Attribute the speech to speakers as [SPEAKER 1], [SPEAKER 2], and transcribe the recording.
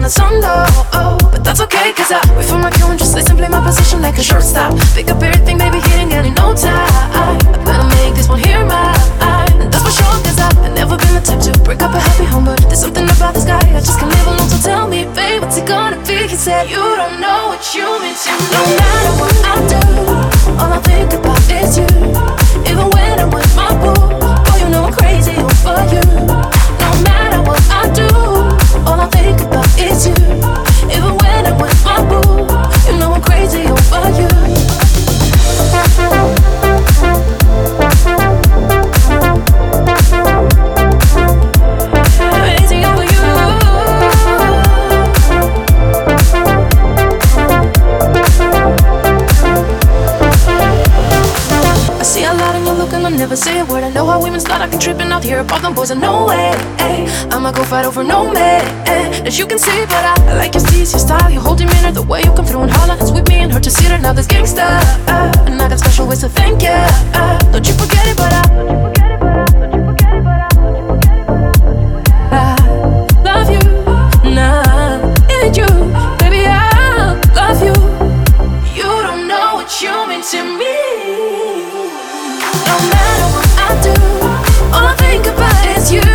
[SPEAKER 1] the sun though. But that's okay, cause I wait for my cue and just listen, play my position like a shortstop. Pick up everything, baby, hitting and in no time. I better make this one here mine. And that's for sure, cause I've never been the type to break up a happy home. But there's something about this guy I just can't live alone. So tell me, babe, what's it gonna be? He said, you don't know what you mean to me. No matter what I do, all I think about is you. Even when I'm with my boo, boy, you know I'm crazy over you. No matter what I do, all I think about is you. Even when I'm with my boo, you know I'm crazy over you. Crazy over you. I see a lot in your look and I never say a word. I know how women start acting tripping out here about them boys. And no way, I'ma go fight over no man. As you can see, but I like your steez, your style, your whole demeanor, the way you come through and holler. It's with me and her to see her now. This gangsta, and I got special ways to thank ya. Don't you forget it, but I love you, nah, and you, baby, I love you. You don't know what you mean to me. No matter what I do, all I think about is you.